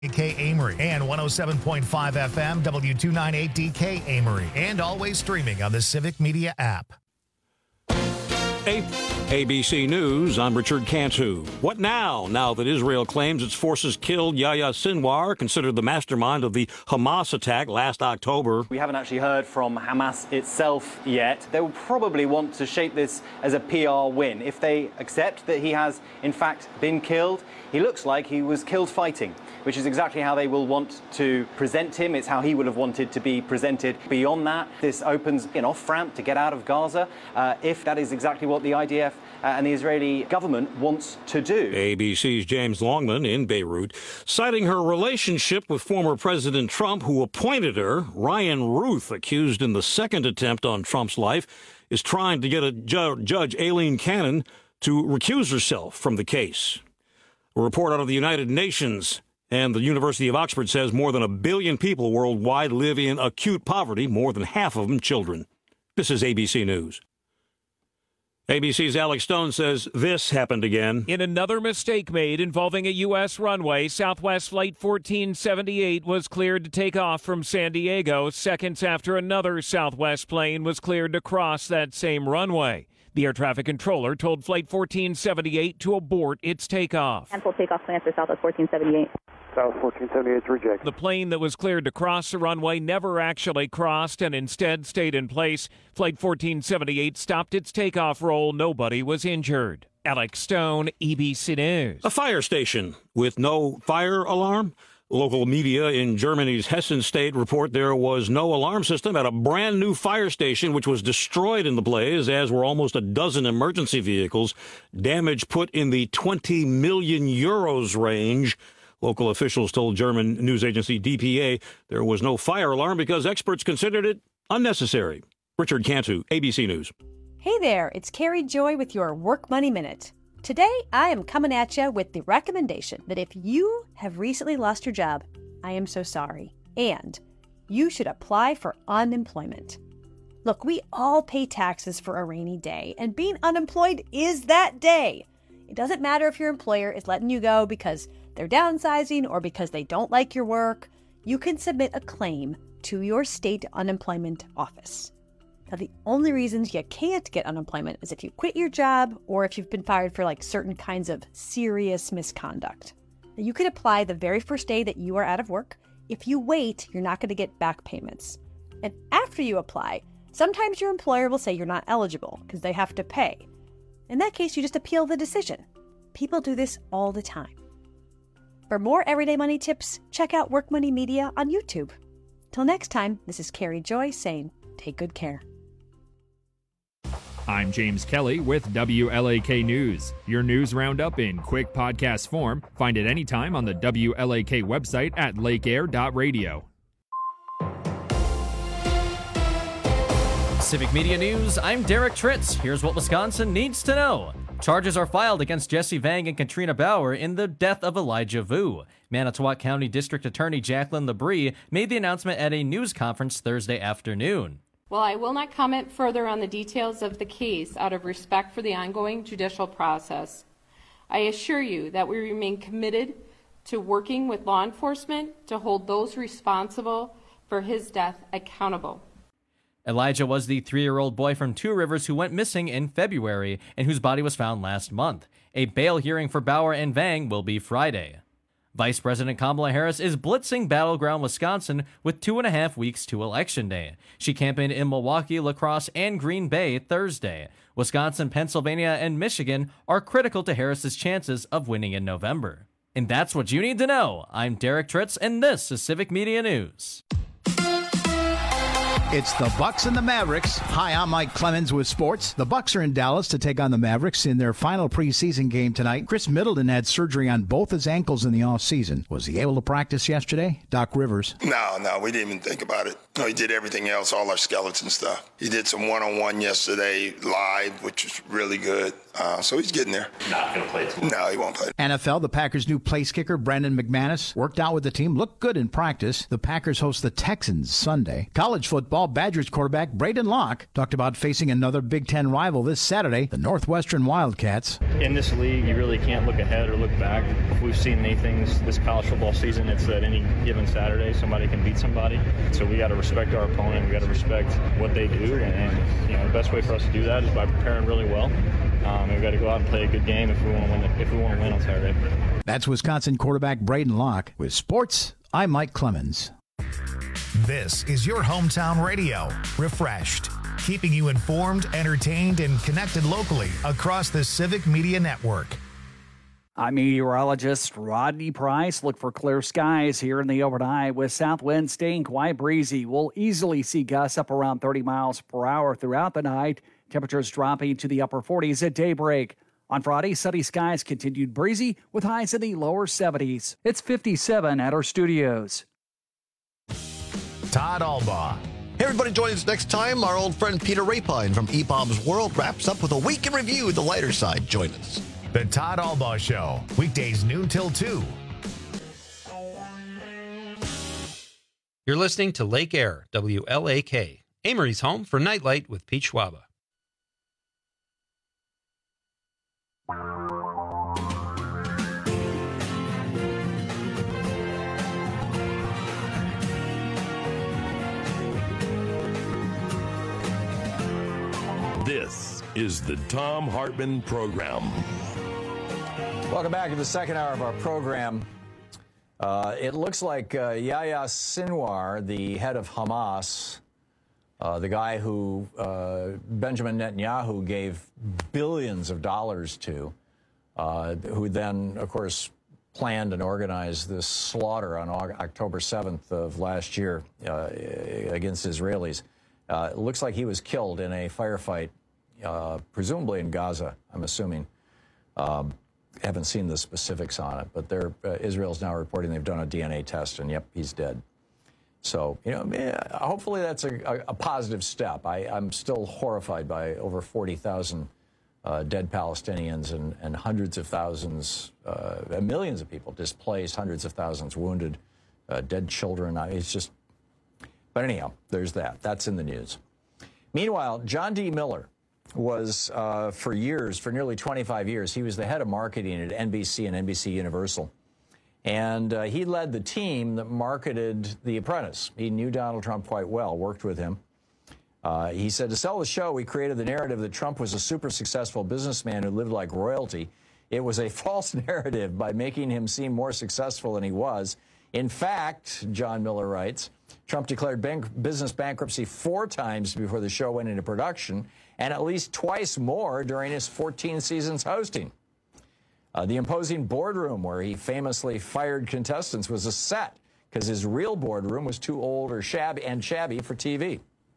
K Amory and 107.5 FM W298DK Amory, and always streaming on the Civic Media app. ABC News, I'm Richard Cantu. What now that Israel claims its forces killed Yahya Sinwar, considered the mastermind of the Hamas attack last October? We haven't actually heard from Hamas itself yet. They will probably want to shape this as a PR win. If they accept that he has, in fact, been killed, he looks like he was killed fighting, which is exactly how they will want to present him. It's how he would have wanted to be presented. Beyond that, this opens an off-ramp to get out of Gaza, if that is exactly what the IDF and the Israeli government wants to do. ABC's James Longman in Beirut, citing her relationship with former President Trump, who appointed her. Ryan Ruth, accused in the second attempt on Trump's life, is trying to get a Judge Aileen Cannon to recuse herself from the case. A report out of the United Nations and the University of Oxford says more than 1 billion people worldwide live in acute poverty, more than half of them children. This is ABC News. ABC's Alex Stone says this happened again. In another mistake made involving a U.S. runway, Southwest Flight 1478 was cleared to take off from San Diego seconds after another Southwest plane was cleared to cross that same runway. The air traffic controller told Flight 1478 to abort its takeoff. Cancel takeoff plans for Southwest 1478. South 1478 is rejected. The plane that was cleared to cross the runway never actually crossed and instead stayed in place. Flight 1478 stopped its takeoff roll. Nobody was injured. Alex Stone, ABC News. A fire station with no fire alarm. Local media in Germany's Hessen state report there was no alarm system at a brand new fire station which was destroyed in the blaze, as were almost a dozen emergency vehicles. Damage put in the 20 million euros range. Local officials told German news agency DPA there was no fire alarm because experts considered it unnecessary. Richard Cantu, ABC News. Hey there, it's Carrie Joy with your Work Money Minute. Today, I am coming at you with the recommendation that if you have recently lost your job, I am so sorry, and you should apply for unemployment. Look, we all pay taxes for a rainy day, and being unemployed is that day. It doesn't matter if your employer is letting you go because they're downsizing or because they don't like your work. You can submit a claim to your state unemployment office. Now, the only reasons you can't get unemployment is if you quit your job or if you've been fired for certain kinds of serious misconduct. Now, you can apply the very first day that you are out of work. If you wait, you're not going to get back payments. And after you apply, sometimes your employer will say you're not eligible because they have to pay. In that case, you just appeal the decision. People do this all the time. For more everyday money tips, check out Work Money Media on YouTube. Till next time, this is Carrie Joy saying, take good care. I'm James Kelly with WLAK News. Your news roundup in quick podcast form. Find it anytime on the WLAK website at lakeair.radio. Civic Media News, I'm Derek Tritz. Here's what Wisconsin needs to know. Charges are filed against Jesse Vang and Katrina Bauer in the death of Elijah Vu. Manitowoc County District Attorney Jacqueline Labrie made the announcement at a news conference Thursday afternoon. While I will not comment further on the details of the case out of respect for the ongoing judicial process, I assure you that we remain committed to working with law enforcement to hold those responsible for his death accountable. Elijah was the 3-year-old boy from Two Rivers who went missing in February and whose body was found last month. A bail hearing for Bauer and Vang will be Friday. Vice President Kamala Harris is blitzing battleground Wisconsin with 2.5 weeks to Election Day. She campaigned in Milwaukee, La Crosse, and Green Bay Thursday. Wisconsin, Pennsylvania, and Michigan are critical to Harris's chances of winning in November. And that's what you need to know. I'm Derek Tritz, and this is Civic Media News. It's the Bucks and the Mavericks. Hi, I'm Mike Clemens with sports. The Bucks are in Dallas to take on the Mavericks in their final preseason game tonight. Chris Middleton had surgery on both his ankles in the offseason. Was he able to practice yesterday? Doc Rivers. No, we didn't even think about it. No, he did everything else, all our skeleton stuff. He did some one-on-one yesterday live, which was really good. So he's getting there. Not going to play tomorrow. No, he won't play. NFL, the Packers' new place kicker, Brandon McManus, worked out with the team, looked good in practice. The Packers host the Texans Sunday. College football, Badgers quarterback Braden Locke talked about facing another Big Ten rival this Saturday, the Northwestern Wildcats. In this league, you really can't look ahead or look back. If we've seen anything this college football season, it's that any given Saturday, somebody can beat somebody. So we got to respect our opponent. We got to respect what they do, and you know, the best way for us to do that is by preparing really well. We've got to go out and play a good game if we want to win. If we want to win on Saturday. That's Wisconsin quarterback Braden Locke. With sports, I'm Mike Clemens. This is your hometown radio, Refreshed, keeping you informed, entertained, and connected locally across the Civic Media Network. I'm meteorologist Rodney Price. Look for clear skies here in the overnight with south winds staying quite breezy. We'll easily see gusts up around 30 miles per hour throughout the night. Temperatures dropping to the upper 40s at daybreak. On Friday, sunny skies continued breezy with highs in the lower 70s. It's 57 at our studios. Todd Albaugh. Hey, everybody, join us next time. Our old friend Peter Rapine from eBaum's World wraps up with a week in review, the lighter side. Join us. The Todd Albaugh Show, weekdays noon till 2. You're listening to Lake Air, WLAK, Amory's home for Nightlight with Pete Schwaba. This is the Thom Hartmann Program. Welcome back to the second hour of our program. It looks like Yahya Sinwar, the head of Hamas, the guy who Benjamin Netanyahu gave billions of dollars to, who then, of course, planned and organized this slaughter on October 7th of last year against Israelis. It looks like he was killed in a firefight, presumably in Gaza, I'm assuming. Haven't seen the specifics on it, but Israel's now reporting they've done a DNA test, and yep, he's dead. So, you know, hopefully that's a positive step. I'm still horrified by over 40,000 dead Palestinians and hundreds of thousands, millions of people displaced, hundreds of thousands wounded, dead children. It's just, but anyhow, there's that. That's in the news. Meanwhile, John D. Miller was, for nearly 25 years, he was the head of marketing at NBC and NBC Universal. And he led the team that marketed The Apprentice. He knew Donald Trump quite well, worked with him. He said, to sell the show, we created the narrative that Trump was a super successful businessman who lived like royalty. It was a false narrative by making him seem more successful than he was. In fact, John Miller writes, Trump declared business bankruptcy 4 times before the show went into production, and at least twice more during his 14 seasons hosting. The imposing boardroom where he famously fired contestants was a set because his real boardroom was too old or shabby for TV.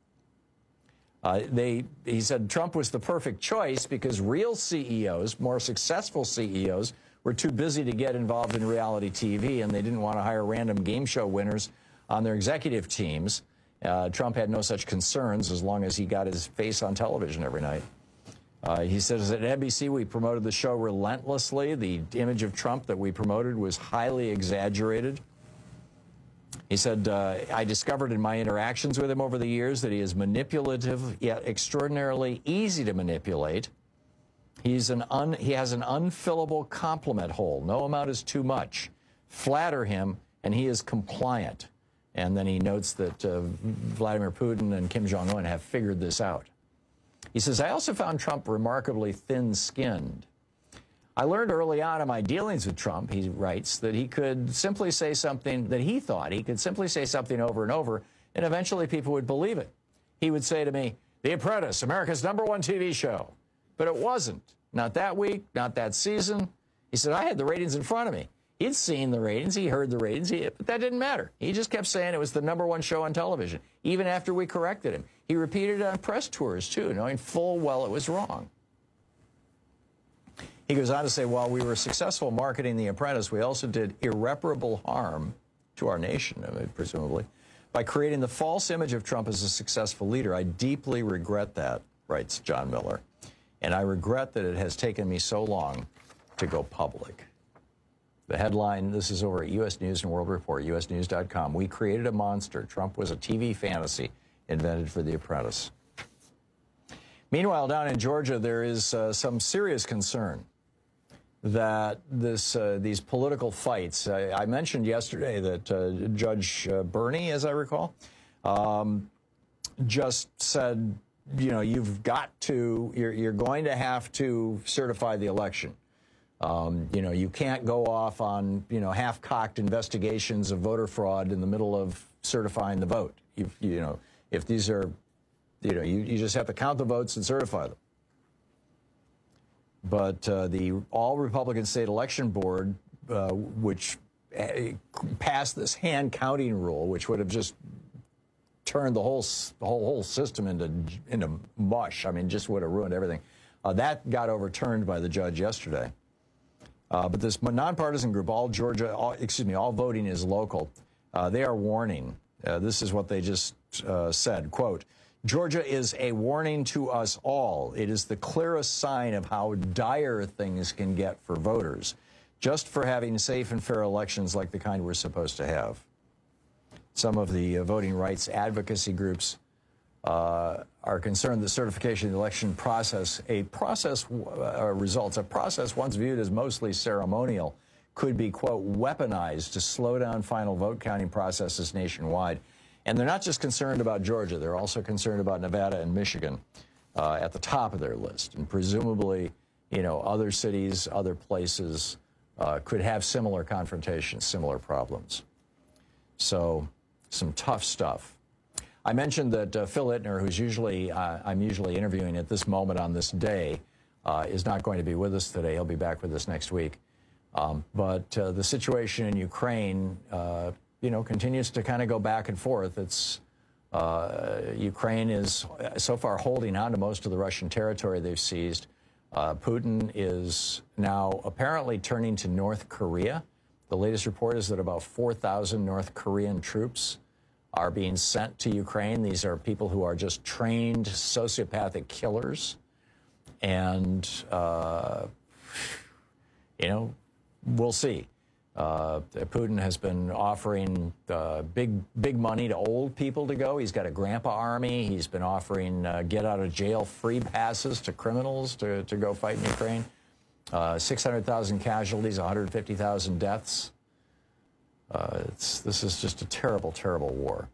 He said Trump was the perfect choice because real CEOs, more successful CEOs, were too busy to get involved in reality TV, and they didn't want to hire random game show winners on their executive teams. Trump had no such concerns as long as he got his face on television every night. He says at NBC we promoted the show relentlessly. The image of Trump that we promoted was highly exaggerated. He said, I discovered in my interactions with him over the years that he is manipulative, yet extraordinarily easy to manipulate. He has an unfillable compliment hole. No amount is too much. Flatter him, and he is compliant. And then he notes that Vladimir Putin and Kim Jong-un have figured this out. He says, I also found Trump remarkably thin-skinned. I learned early on in my dealings with Trump, he writes, that he could simply say something that he thought. He could simply say something over and over, and eventually people would believe it. He would say to me, The Apprentice, America's #1 TV show. But it wasn't. Not that week, not that season. He said, I had the ratings in front of me. He'd seen the ratings, he heard the ratings, but that didn't matter. He just kept saying it was the #1 show on television, even after we corrected him. He repeated it on press tours, too, knowing full well it was wrong. He goes on to say, while we were successful marketing The Apprentice, we also did irreparable harm to our nation, presumably, by creating the false image of Trump as a successful leader. I deeply regret that, writes John Miller. And I regret that it has taken me so long to go public. The headline, this is over at U.S. News and World Report, usnews.com. We created a monster. Trump was a TV fantasy invented for The Apprentice. Meanwhile, down in Georgia, there is some serious concern that these political fights, I mentioned yesterday that Judge Bernie, as I recall, just said, you know, you're going to have to certify the election. You know, you can't go off on, you know, half-cocked investigations of voter fraud in the middle of certifying the vote. You know, if these are, you know, you just have to count the votes and certify them. But the All-Republican State Election Board, which passed this hand-counting rule, which would have just turned the whole system into mush. I mean, just would have ruined everything. That got overturned by the judge yesterday. But this nonpartisan group, all voting is local, they are warning. This is what they just said, quote, Georgia is a warning to us all. It is the clearest sign of how dire things can get for voters, just for having safe and fair elections like the kind we're supposed to have. Some of the voting rights advocacy groups are concerned the certification of the election process, a process once viewed as mostly ceremonial, could be, quote, weaponized to slow down final vote counting processes nationwide. And they're not just concerned about Georgia. They're also concerned about Nevada and Michigan at the top of their list. And presumably, you know, other cities, other places could have similar confrontations, similar problems. So some tough stuff. I mentioned that Phil Ittner, who's I'm usually interviewing at this moment on this day, is not going to be with us today. He'll be back with us next week. But the situation in Ukraine, you know, continues to kind of go back and forth. It's Ukraine is so far holding on to most of the Russian territory they've seized. Putin is now apparently turning to North Korea. The latest report is that about 4,000 North Korean troops are being sent to Ukraine. These are people who are just trained sociopathic killers. And, you know, we'll see. Putin has been offering big money to old people to go. He's got a grandpa army. He's been offering get-out-of-jail-free passes to criminals to go fight in Ukraine. 600,000 casualties, 150,000 deaths. This is just a terrible, terrible war.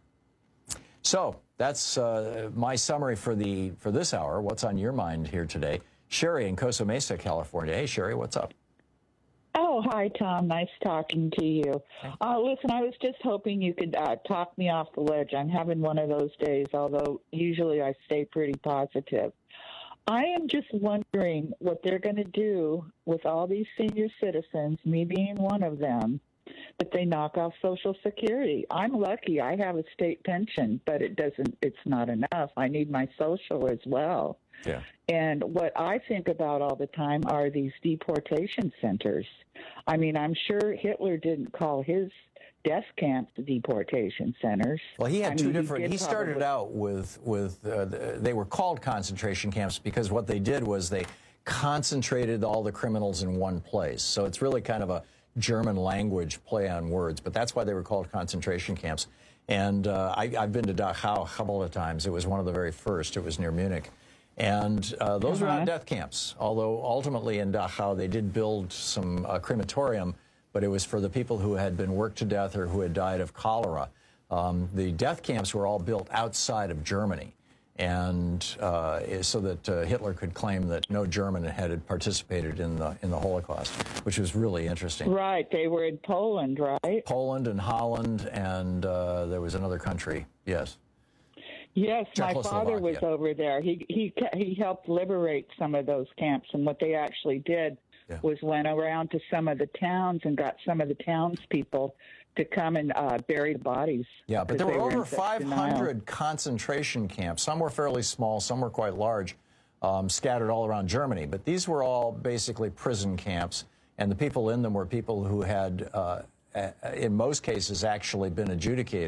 So that's my summary for this hour. What's on your mind here today? Sherry in Costa Mesa, California. Hey, Sherry, what's up? Oh, hi, Tom. Nice talking to you. Listen, I was just hoping you could talk me off the ledge. I'm having one of those days, although usually I stay pretty positive. I am just wondering what they're going to do with all these senior citizens, me being one of them, that they knock off Social Security. I'm lucky. I have a state pension, but it's not enough. I need my social as well. Yeah. And what I think about all the time are these deportation centers. I mean, I'm sure Hitler didn't call his death camps deportation centers. Well, he had two different. He started out with they were called concentration camps because what they did was they concentrated all the criminals in one place. So it's really kind of a German language play on words, but that's why they were called concentration camps. And I've been to Dachau a couple of times. It was one of the very first. It was near Munich. And those were not death camps, although ultimately in Dachau they did build some crematorium, but it was for the people who had been worked to death or who had died of cholera. The death camps were all built outside of Germany, and so that Hitler could claim that no German had participated in the Holocaust, which was really interesting. Right, they were in Poland, right? Poland and Holland, and there was another country, yes. Yes, my father was over there. He helped liberate some of those camps, and what they actually did was went around to some of the towns and got some of the townspeople to come and bury the bodies. Yeah, but there were over 500 concentration camps. Some were fairly small, some were quite large, scattered all around Germany. But these were all basically prison camps, and the people in them were people who had, in most cases, actually been adjudicated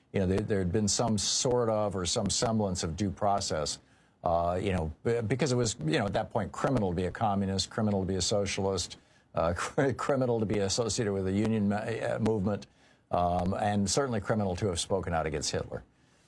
there had been some sort of or some semblance of due process, because it was, at that point, criminal to be a communist, criminal to be a socialist, criminal to be associated with the union movement, and certainly criminal to have spoken out against Hitler.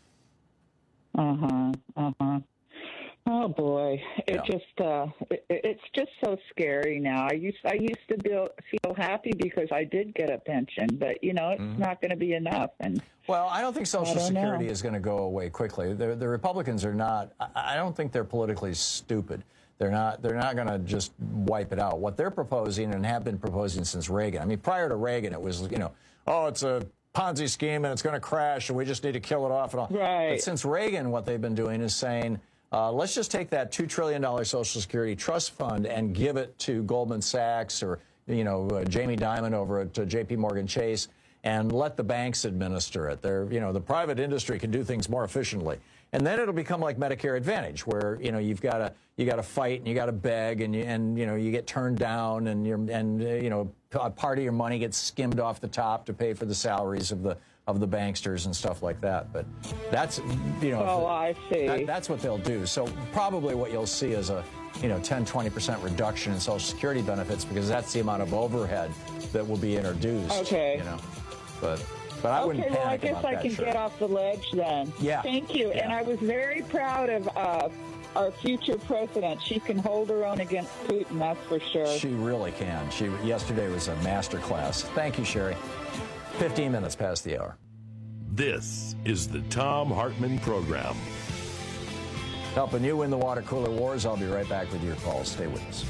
Oh boy, it's just so scary now. I used to feel happy because I did get a pension, but it's not going to be enough. And well, I don't think Social Security is going to go away quickly. The Republicans are not. I don't think they're politically stupid. They're not going to just wipe it out. What they're proposing and have been proposing since Reagan. I mean, prior to Reagan, it was it's a Ponzi scheme and it's going to crash and we just need to kill it off and all. Right. But since Reagan, what they've been doing is saying, let's just take that $2 trillion Social Security trust fund and give it to Goldman Sachs or, Jamie Dimon over at J.P. Morgan Chase and let the banks administer it. The private industry can do things more efficiently. And then it'll become like Medicare Advantage, where, you've got to fight and you got to beg and you get turned down and a part of your money gets skimmed off the top to pay for the salaries of the banksters and stuff like that. But that's, I see. That's what they'll do. So probably what you'll see is a, 10-20% reduction in Social Security benefits because that's the amount of overhead that will be introduced. Okay. But I wouldn't panic I guess I can get off the ledge then. Yeah. Thank you. Yeah. And I was very proud of our future president. She can hold her own against Putin, that's for sure. She really can. Yesterday was a master class. Thank you, Sherry. 15 minutes past the hour. This is the Thom Hartmann Program. Helping you win the water cooler wars. I'll be right back with your calls. Stay with us.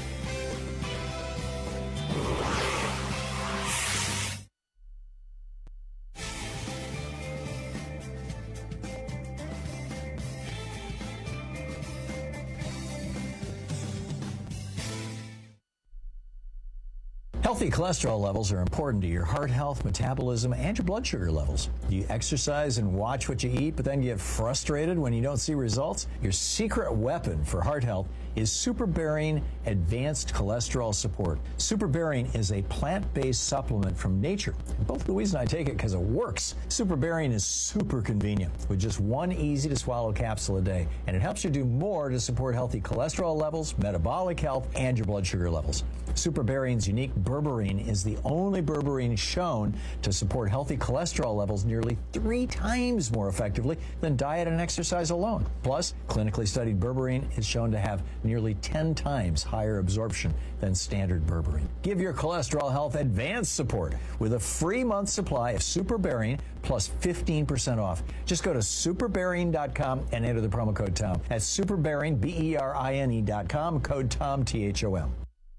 Healthy cholesterol levels are important to your heart health, metabolism, and your blood sugar levels. Do you exercise and watch what you eat, but then get frustrated when you don't see results? Your secret weapon for heart health is SuperBarian Advanced Cholesterol Support. SuperBarian is a plant-based supplement from nature. Both Louise and I take it because it works. SuperBarian is super convenient with just one easy-to-swallow capsule a day, and it helps you do more to support healthy cholesterol levels, metabolic health, and your blood sugar levels. SuperBarian's unique berberine is the only berberine shown to support healthy cholesterol levels nearly 3 times more effectively than diet and exercise alone. Plus, clinically studied berberine is shown to have nearly 10 times higher absorption than standard berberine. Give your cholesterol health advanced support with a free month supply of SuperBarian plus 15% off. Just go to superbarian.com and enter the promo code TOM. That's SuperBarian, BERINE.com, code TOM, THOM.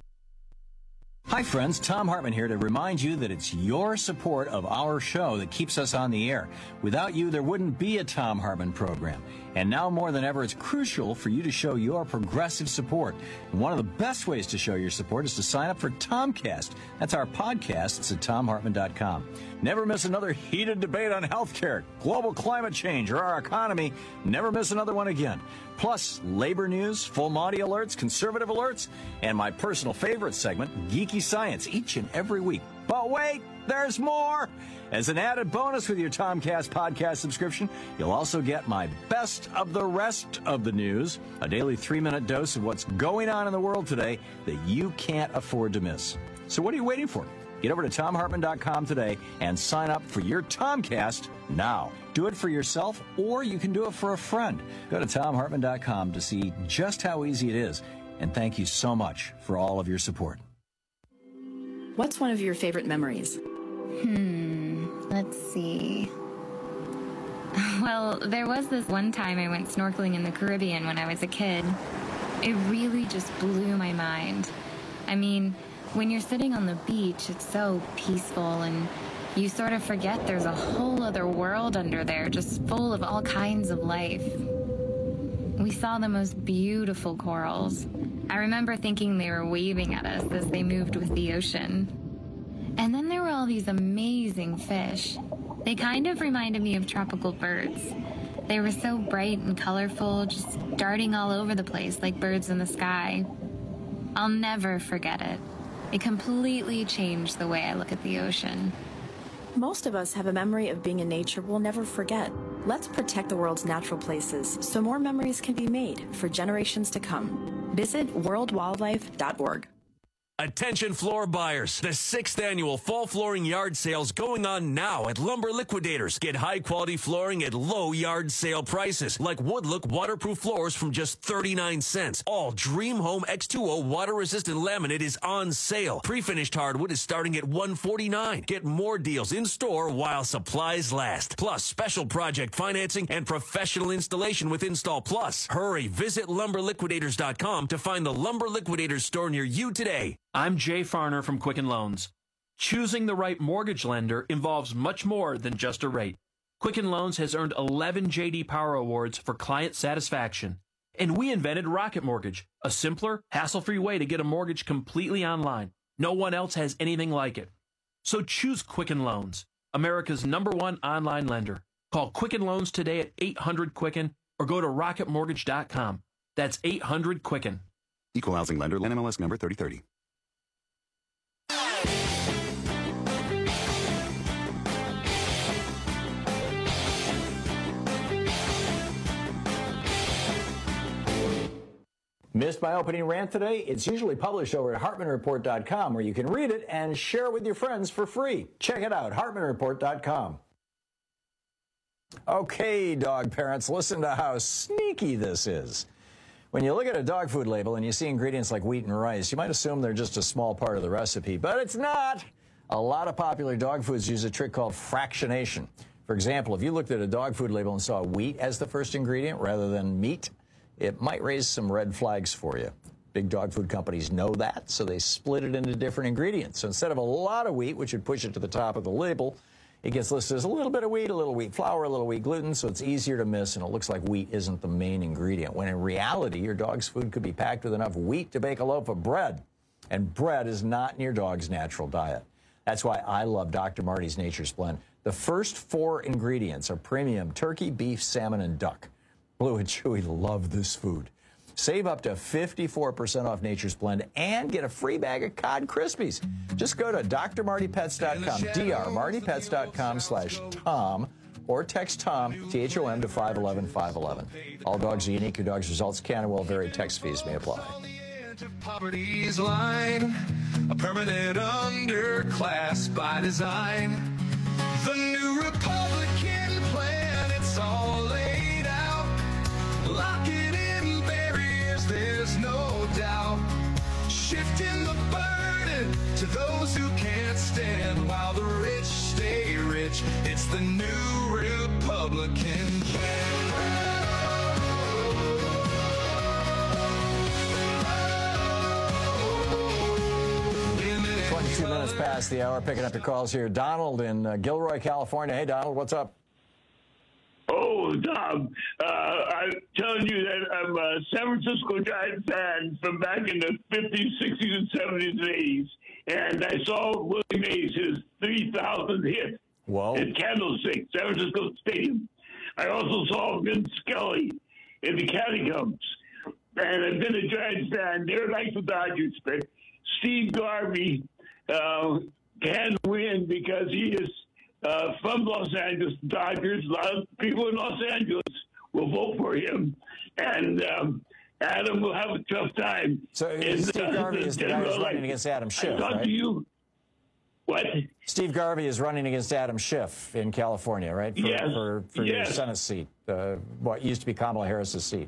Hi friends, Thom Hartmann here to remind you that it's your support of our show that keeps us on the air. Without you, there wouldn't be a Thom Hartmann program. And now more than ever, it's crucial for you to show your progressive support. And one of the best ways to show your support is to sign up for Tomcast. That's our podcast. It's at TomHartmann.com. Never miss another heated debate on healthcare, global climate change, or our economy. Never miss another one again. Plus, labor news, full Monty alerts, conservative alerts, and my personal favorite segment, Geeky Science, each and every week. But wait, there's more! As an added bonus with your Tomcast podcast subscription, you'll also get my best of the rest of the news, a daily 3-minute dose of what's going on in the world today that you can't afford to miss. So what are you waiting for? Get over to TomHartmann.com today and sign up for your Tomcast now. Do it for yourself, or you can do it for a friend. Go to TomHartmann.com to see just how easy it is. And thank you so much for all of your support. What's one of your favorite memories? Let's see. Well, there was this one time I went snorkeling in the Caribbean when I was a kid. It really just blew my mind. I mean, when you're sitting on the beach, it's so peaceful, and you sort of forget there's a whole other world under there, just full of all kinds of life. We saw the most beautiful corals. I remember thinking they were waving at us as they moved with the ocean. And then there were all these amazing fish. They kind of reminded me of tropical birds. They were so bright and colorful, just darting all over the place like birds in the sky. I'll never forget it. It completely changed the way I look at the ocean. Most of us have a memory of being in nature we'll never forget. Let's protect the world's natural places so more memories can be made for generations to come. Visit worldwildlife.org. Attention floor buyers. The 6th annual fall flooring yard sale's going on now at Lumber Liquidators. Get high quality flooring at low yard sale prices, like Woodlook waterproof floors from just 39 cents. All Dream Home X2O water resistant laminate is on sale. Pre-finished hardwood is starting at $149. Get more deals in store while supplies last. Plus special project financing and professional installation with Install Plus. Hurry, visit lumberliquidators.com to find the Lumber Liquidators store near you today. I'm Jay Farner from Quicken Loans. Choosing the right mortgage lender involves much more than just a rate. Quicken Loans has earned 11 J.D. Power Awards for client satisfaction. And we invented Rocket Mortgage, a simpler, hassle-free way to get a mortgage completely online. No one else has anything like it. So choose Quicken Loans, America's #1 online lender. Call Quicken Loans today at 800-QUICKEN or go to rocketmortgage.com. That's 800-QUICKEN. Equal housing lender, NMLS number 3030. Missed my opening rant today? It's usually published over at HartmanReport.com, where you can read it and share it with your friends for free. Check it out, HartmanReport.com. Okay, dog parents, listen to how sneaky this is. When you look at a dog food label and you see ingredients like wheat and rice, you might assume they're just a small part of the recipe, but it's not. A lot of popular dog foods use a trick called fractionation. For example, if you looked at a dog food label and saw wheat as the first ingredient rather than meat, it might raise some red flags for you. Big dog food companies know that, so they split it into different ingredients. So instead of a lot of wheat, which would push it to the top of the label, it gets listed as a little bit of wheat, a little wheat flour, a little wheat gluten, so it's easier to miss, and it looks like wheat isn't the main ingredient, when in reality, your dog's food could be packed with enough wheat to bake a loaf of bread. And bread is not in your dog's natural diet. That's why I love Dr. Marty's Nature's Blend. The first 4 ingredients are premium turkey, beef, salmon, and duck. Blue and Chewy love this food. Save up to 54% off Nature's Blend and get a free bag of Cod Krispies. Just go to drmartypets.com, drmartypets.com/Tom, or text Tom, T-H-O-M, to 511-511. All dogs are unique. Your dog's results can and will vary. Text fees may apply. Poverty's line, a permanent underclass by design. The new Republican plan, it's all laid out. Lock it in barriers, there's no doubt. Shifting the burden to those who can't stand while the rich stay rich. It's the new Republican plan. 22 minutes past the hour, picking up your calls here. Donald in Gilroy, California. Hey, Donald, what's up? Oh, Tom, I'm telling you that I'm a San Francisco Giant fan from back in the 50s, 60s, and 70s and 80s. And I saw Willie Mays, his 3,000th hit at Candlestick, San Francisco Stadium. I also saw Vin Scully in the Catacombs. And I've been a Giants fan. They're like the Dodgers, but Steve Garvey can win because he is from Los Angeles Dodgers. A lot of people in Los Angeles will vote for him, and Adam will have a tough time. So Steve Garvey is the guy who's running against Adam Schiff, right? What? Steve Garvey is running against Adam Schiff in California, right? For your Senate seat, what used to be Kamala Harris's seat.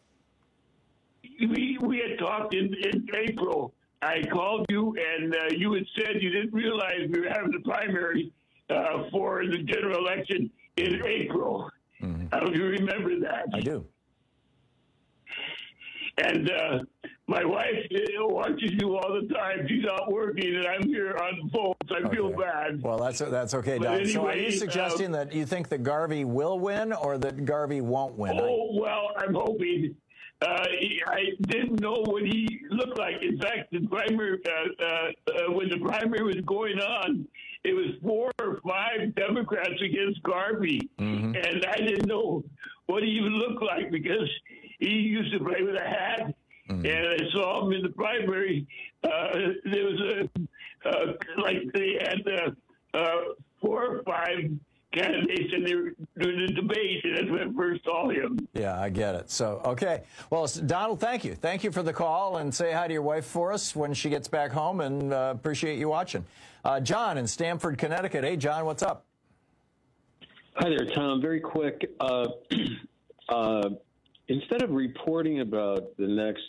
We had talked in April. I called you, and you had said you didn't realize we were having the primary for the general election in April. Mm-hmm. I don't know if you remember that. I do. And my wife watches you all the time. She's out working, and I'm here on the phone, so I feel bad. Well, that's okay, Don. Anyway, so are you suggesting that you think that Garvey will win or that Garvey won't win? Well, I'm hoping. I didn't know what he looked like. In fact, the primary, when the primary was going on, it was 4 or 5 Democrats against Garvey. Mm-hmm. And I didn't know what he even looked like because he used to play with a hat. Mm-hmm. And I saw him in the primary. There was like they had 4 or 5 candidates in the debate, and that's when I first saw him. Yeah, I get it. So, okay. Well, Donald, thank you. Thank you for the call, and say hi to your wife for us when she gets back home, and appreciate you watching. John in Stamford, Connecticut. Hey, John, what's up? Hi there, Tom. Very quick. Instead of reporting about the next,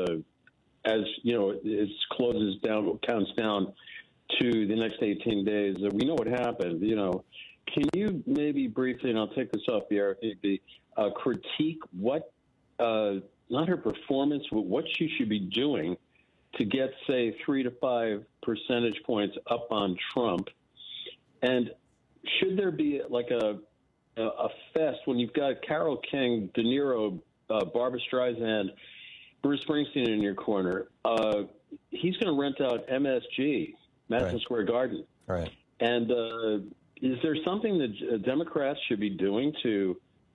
as you know, it closes down, counts down to the next 18 days, we know what happened. You know, can you maybe briefly, and I'll take this off the air, critique what, not her performance, but what she should be doing to get, say, 3 to 5 percentage points up on Trump? And should there be like a fest when you've got Carole King, De Niro, Barbra Streisand, Bruce Springsteen in your corner? He's going to rent out MSG, Madison Square Garden. Right. And is there something that Democrats should be doing to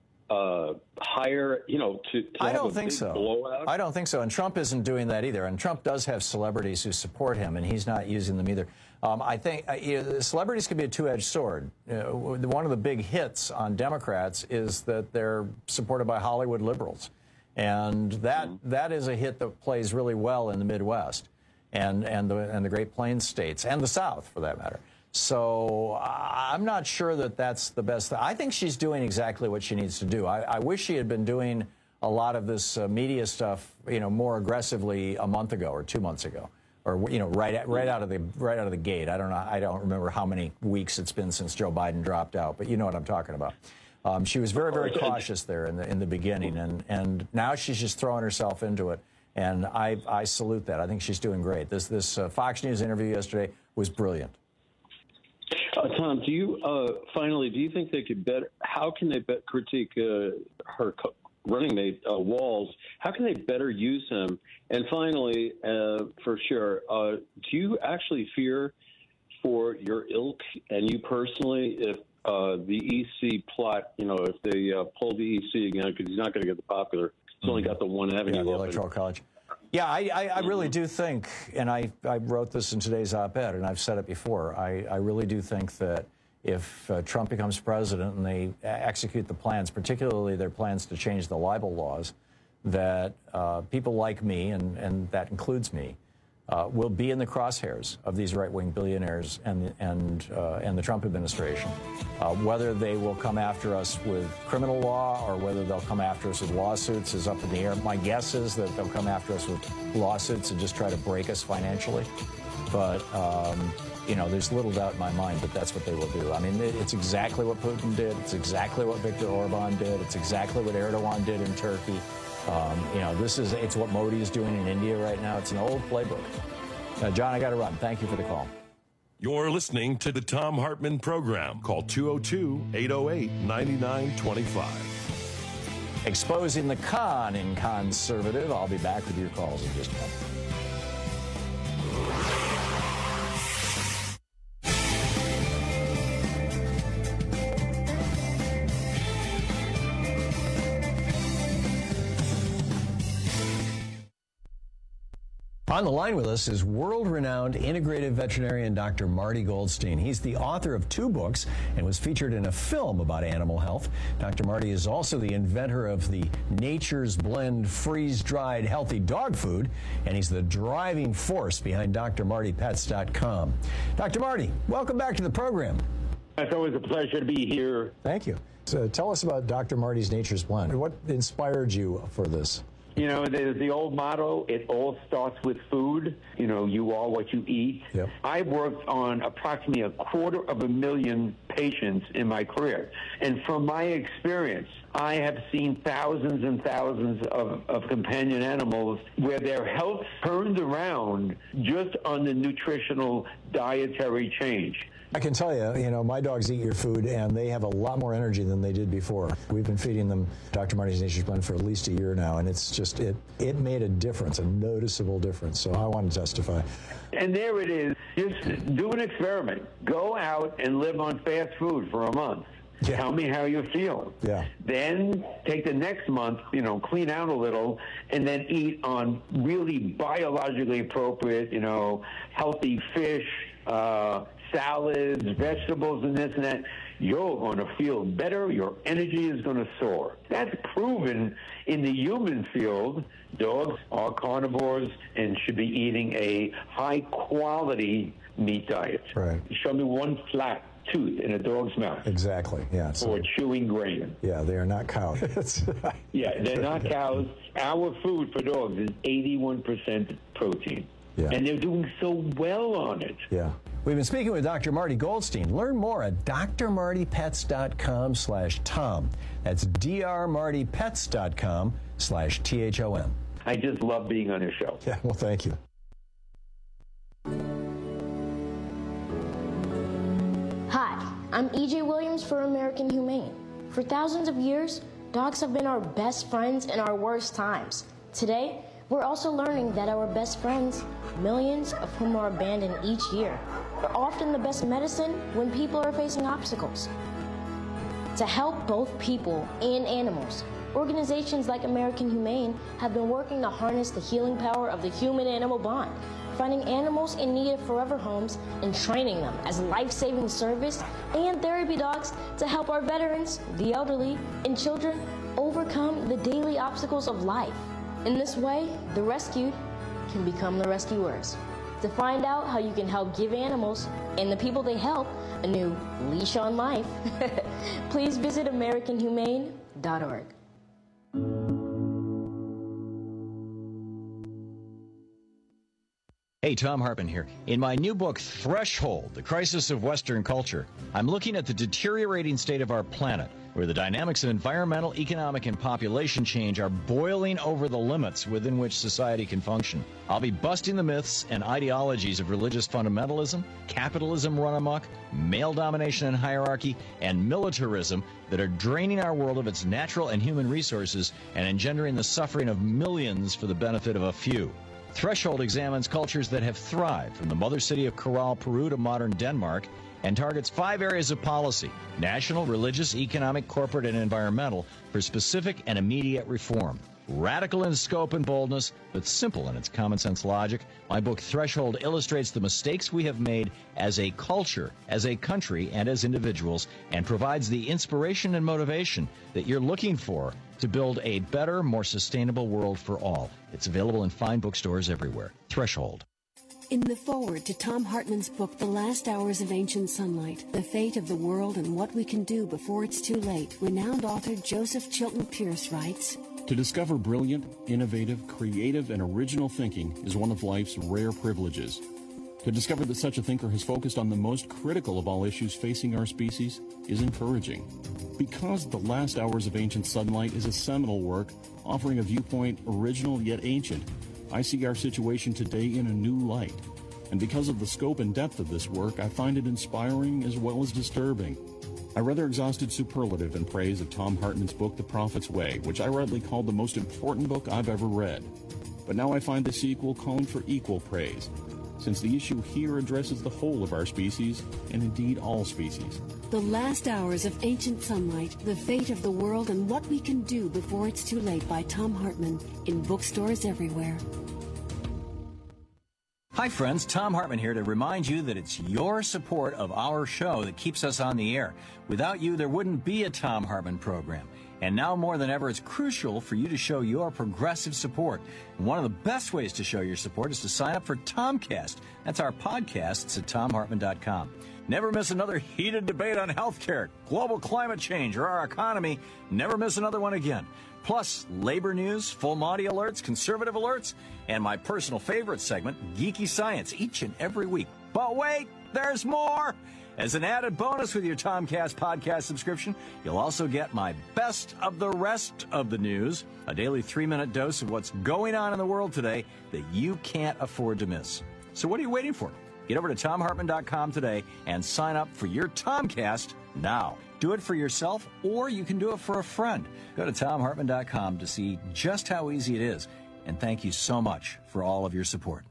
hire, you know, to I have don't a think big so. blowout? I don't think so. And Trump isn't doing that either. And Trump does have celebrities who support him, and he's not using them either. I think celebrities can be a two-edged sword. One of the big hits on Democrats is that they're supported by Hollywood liberals. And that is a hit that plays really well in the Midwest and the Great Plains states, and the South, for that matter. So I'm not sure that that's the best thing. I think she's doing exactly what she needs to do. I wish she had been doing a lot of this media stuff, you know, more aggressively a month ago or 2 months ago, or you know, right out of the gate. I don't remember how many weeks it's been since Joe Biden dropped out, but you know what I'm talking about. She was very, very cautious there in the beginning, and now she's just throwing herself into it. And I salute that. I think she's doing great. This Fox News interview yesterday was brilliant. Tom, do you finally? Do you think they could better? How can they critique her running mate Walz? How can they better use him? And finally, for sure, do you actually fear for your ilk and you personally if the EC plot? You know, if they pull the EC again, because he's not going to get the popular. He's only got the one avenue. Yeah, the Electoral College. Yeah, I really do think, and I wrote this in today's op-ed, and I've said it before, I really do think that if Trump becomes president and they execute the plans, particularly their plans to change the libel laws, that people like me, and that includes me, will be in the crosshairs of these right-wing billionaires and the Trump administration. Whether they will come after us with criminal law or whether they'll come after us with lawsuits is up in the air. My guess is that they'll come after us with lawsuits and just try to break us financially. But, you know, there's little doubt in my mind that that's what they will do. I mean, it's exactly what Putin did. It's exactly what Viktor Orban did. It's exactly what Erdogan did in Turkey. You know, it's what Modi is doing in India right now. It's an old playbook. John, I got to run. Thank you for the call. You're listening to the Thom Hartmann Program. Call 202-808-9925. Exposing the con in conservative. I'll be back with your calls in just a moment. On the line with us is world-renowned integrative veterinarian Dr. Marty Goldstein. He's the author of 2 books and was featured in a film about animal health. Dr. Marty is also the inventor of the Nature's Blend freeze-dried healthy dog food, and he's the driving force behind drmartypets.com. Dr. Marty, welcome back to the program. It's always a pleasure to be here. Thank you. So tell us about Dr. Marty's Nature's Blend. What inspired you for this? You know, there's the old motto, it all starts with food. You know, you are what you eat. Yep. I worked on approximately 250,000 patients in my career. And from my experience, I have seen thousands and thousands of companion animals where their health turned around just on the nutritional dietary change. I can tell you, you know, my dogs eat your food, and they have a lot more energy than they did before. We've been feeding them Dr. Marty's Nature's Blend for at least a year now, and it's just, it made a difference, a noticeable difference. So I want to testify. And there it is. Just do an experiment. Go out and live on fast food for a month. Yeah. Tell me how you feel. Yeah. Then take the next month, you know, clean out a little, and then eat on really biologically appropriate, you know, healthy fish, salads, vegetables, and this and that, you're going to feel better. Your energy is going to soar. That's proven in the human field. Dogs are carnivores and should be eating a high-quality meat diet. Right. Show me one flat tooth in a dog's mouth. Exactly, yeah. Or chewing grain. Yeah, they are not cows. Yeah, they're not cows. Our food for dogs is 81% protein. Yeah. And they're doing so well on it. Yeah. We've been speaking with Dr. Marty Goldstein. Learn more at drmartypets.com/Tom. That's drmartypets.com/THOM. I just love being on your show. Yeah, well, thank you. Hi, I'm E.J. Williams for American Humane. For thousands of years, dogs have been our best friends in our worst times. Today, we're also learning that our best friends, millions of whom are abandoned each year, are often the best medicine when people are facing obstacles. To help both people and animals, organizations like American Humane have been working to harness the healing power of the human-animal bond, finding animals in need of forever homes and training them as life-saving service and therapy dogs to help our veterans, the elderly, and children overcome the daily obstacles of life. In this way, the rescued can become the rescuers. To find out how you can help give animals and the people they help a new leash on life, please visit AmericanHumane.org. Hey, Tom Hartman here. In my new book, Threshold, The Crisis of Western Culture, I'm looking at the deteriorating state of our planet, where the dynamics of environmental, economic, and population change are boiling over the limits within which society can function. I'll be busting the myths and ideologies of religious fundamentalism, capitalism run amok, male domination and hierarchy, and militarism that are draining our world of its natural and human resources and engendering the suffering of millions for the benefit of a few. Threshold examines cultures that have thrived, from the mother city of Corral, Peru to modern Denmark, and targets 5 areas of policy: national, religious, economic, corporate, and environmental, for specific and immediate reform. Radical in scope and boldness, but simple in its common sense logic, my book Threshold illustrates the mistakes we have made as a culture, as a country, and as individuals, and provides the inspiration and motivation that you're looking for to build a better, more sustainable world for all. It's available in fine bookstores everywhere. Threshold. In the foreword to Tom Hartman's book, The Last Hours of Ancient Sunlight, The Fate of the World and What We Can Do Before It's Too Late, renowned author Joseph Chilton Pierce writes, To discover brilliant, innovative, creative, and original thinking is one of life's rare privileges. To discover that such a thinker has focused on the most critical of all issues facing our species is encouraging. Because The Last Hours of Ancient Sunlight is a seminal work offering a viewpoint original yet ancient, I see our situation today in a new light. And because of the scope and depth of this work, I find it inspiring as well as disturbing. I rather exhausted superlative in praise of Tom Hartman's book, The Prophet's Way, which I rightly called the most important book I've ever read. But now I find the sequel calling for equal praise, since the issue here addresses the whole of our species, and indeed all species. The Last Hours of Ancient Sunlight, The Fate of the World and What We Can Do Before It's Too Late by Tom Hartman, in bookstores everywhere. Hi friends, Tom Hartman here to remind you that it's your support of our show that keeps us on the air. Without you, there wouldn't be a Tom Hartman program. And now more than ever, it's crucial for you to show your progressive support. And one of the best ways to show your support is to sign up for Tomcast. That's our podcasts at TomHartman.com. Never miss another heated debate on healthcare, global climate change, or our economy. Never miss another one again. Plus, labor news, full Monty alerts, conservative alerts, and my personal favorite segment, Geeky Science, each and every week. But wait, there's more! As an added bonus with your Tomcast podcast subscription, you'll also get my best of the rest of the news, a daily 3-minute dose of what's going on in the world today that you can't afford to miss. So what are you waiting for? Get over to TomHartman.com today and sign up for your Tomcast now. Do it for yourself, or you can do it for a friend. Go to TomHartman.com to see just how easy it is. And thank you so much for all of your support.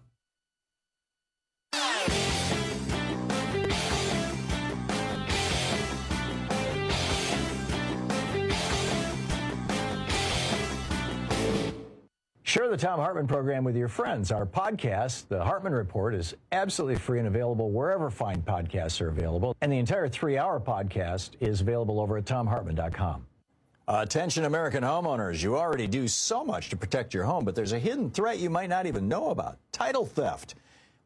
Share the Thom Hartmann program with your friends. Our podcast, The Hartmann Report, is absolutely free and available wherever fine podcasts are available. And the entire 3-hour podcast is available over at ThomHartmann.com. Attention American homeowners, you already do so much to protect your home, but there's a hidden threat you might not even know about: title theft.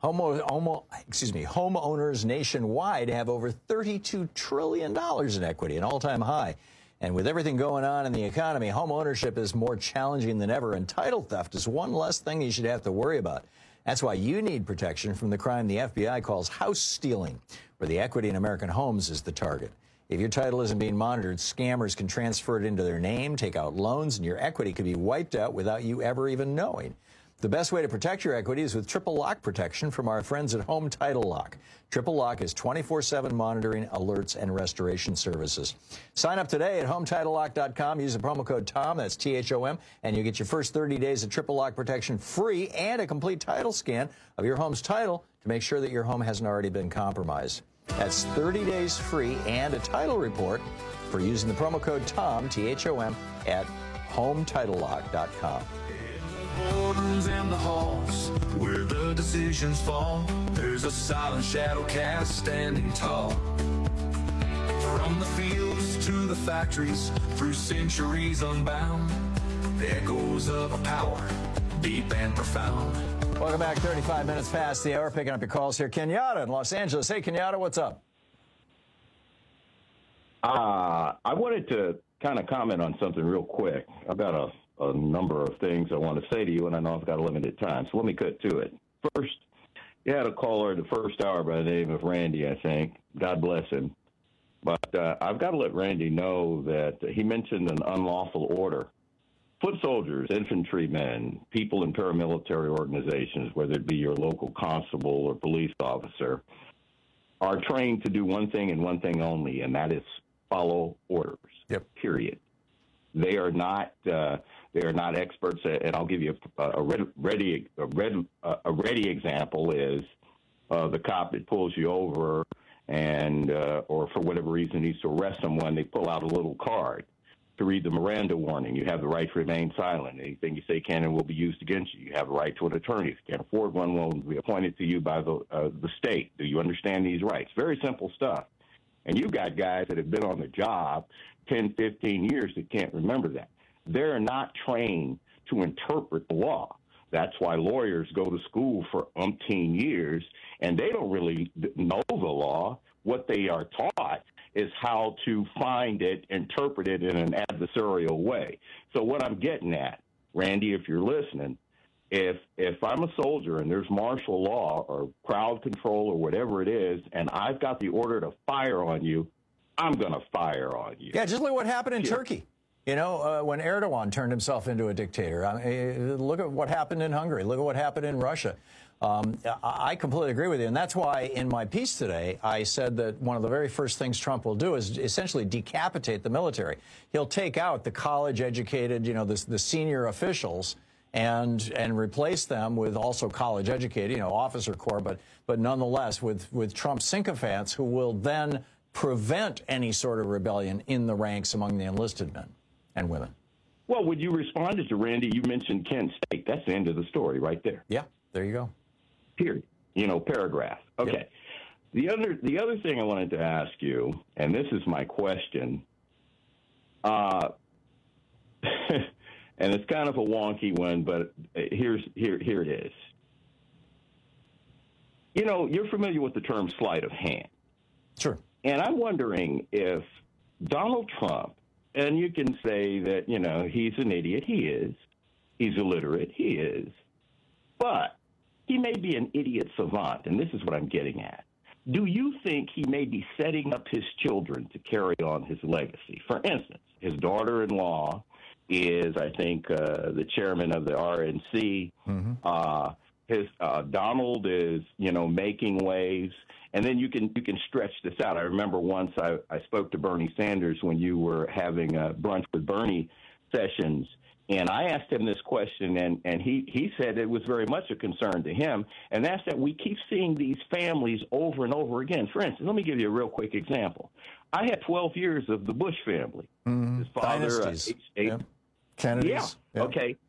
Homeowners nationwide have over $32 trillion in equity, an all-time high. And with everything going on in the economy, home ownership is more challenging than ever, and title theft is one less thing you should have to worry about. That's why you need protection from the crime the FBI calls house stealing, where the equity in American homes is the target. If your title isn't being monitored, scammers can transfer it into their name, take out loans, and your equity could be wiped out without you ever even knowing. The best way to protect your equity is with triple lock protection from our friends at Home Title Lock. Triple Lock is 24/7 monitoring, alerts, and restoration services. Sign up today at HomeTitleLock.com. Use the promo code TOM, that's THOM, and you get your first 30 days of triple lock protection free and a complete title scan of your home's title to make sure that your home hasn't already been compromised. That's 30 days free and a title report for using the promo code TOM, THOM, at HomeTitleLock.com. Boardrooms and the halls where the decisions fall, there's a silent shadow cast standing tall. From the fields to the factories, through centuries unbound, the echoes of a power deep and profound. Welcome back. 35 minutes past the hour. Picking up your calls here. Kenyatta in Los Angeles. Hey, Kenyatta, what's up? I wanted to kind of comment on something real quick. I've got a number of things I want to say to you, and I know I've got a limited time, so let me cut to it. First, you had a caller in the first hour by the name of Randy, I think. God bless him. But I've got to let Randy know that he mentioned an unlawful order. Foot soldiers, infantrymen, people in paramilitary organizations, whether it be your local constable or police officer, are trained to do one thing and one thing only, and that is follow orders. Yep. Period. They are not experts, and I'll give you a ready example is the cop that pulls you over and or for whatever reason needs to arrest someone. They pull out a little card to read the Miranda warning. You have the right to remain silent. Anything you say can and will be used against you. You have a right to an attorney. If you can't afford one, will be appointed to you by the state. Do you understand these rights? Very simple stuff. And you've got guys that have been on the job 10, 15 years that can't remember that. They're not trained to interpret the law. That's why lawyers go to school for umpteen years, and they don't really know the law. What they are taught is how to find it, interpret it in an adversarial way. So what I'm getting at, Randy, if you're listening, if I'm a soldier and there's martial law or crowd control or whatever it is, and I've got the order to fire on you, I'm going to fire on you. Yeah, just look what happened in Turkey. You know, when Erdogan turned himself into a dictator. Look at what happened in Hungary. Look at what happened in Russia. I completely agree with you. And that's why in my piece today, I said that one of the very first things Trump will do is essentially decapitate the military. He'll take out the college-educated, you know, the senior officials and replace them with also college-educated, you know, officer corps, but nonetheless with Trump sycophants who will then prevent any sort of rebellion in the ranks among the enlisted men and women. Well, when you responded to Randy, you mentioned Kent State. That's the end of the story right there. Yeah, there you go. Period. You know, paragraph. Okay. Yep. The other thing I wanted to ask you, and this is my question, and it's kind of a wonky one, but here it is. You know, you're familiar with the term sleight of hand. Sure. And I'm wondering if Donald Trump, and you can say that, you know, he's an idiot. He is. He's illiterate. He is. But he may be an idiot savant, and this is what I'm getting at. Do you think he may be setting up his children to carry on his legacy? For instance, his daughter-in-law is, I think, the chairman of the RNC. Mm-hmm. Donald is, you know, making waves. And then you can stretch this out. I remember once I spoke to Bernie Sanders when you were having a brunch with Bernie sessions, and I asked him this question, and he said it was very much a concern to him, and that's that we keep seeing these families over and over again. For instance, let me give you a real quick example. I had 12 years of the Bush family. Mm-hmm. His father, Dynasties. Kennedys. Yeah. Okay.